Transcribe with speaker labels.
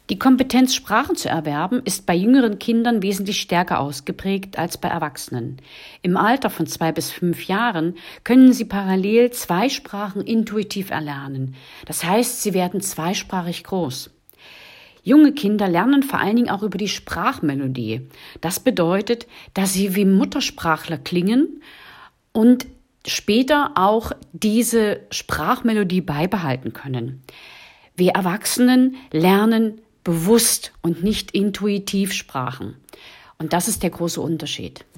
Speaker 1: Die Kompetenz, Sprachen zu erwerben, ist bei jüngeren Kindern wesentlich stärker ausgeprägt als bei Erwachsenen. Im Alter von 2 bis 5 Jahren können sie parallel 2 Sprachen intuitiv erlernen. Das heißt, sie werden zweisprachig groß. Junge Kinder lernen vor allen Dingen auch über die Sprachmelodie. Das bedeutet, dass sie wie Muttersprachler klingen und später auch diese Sprachmelodie beibehalten können. Wir Erwachsenen lernen bewusst und nicht intuitiv Sprachen. Und das ist der große Unterschied.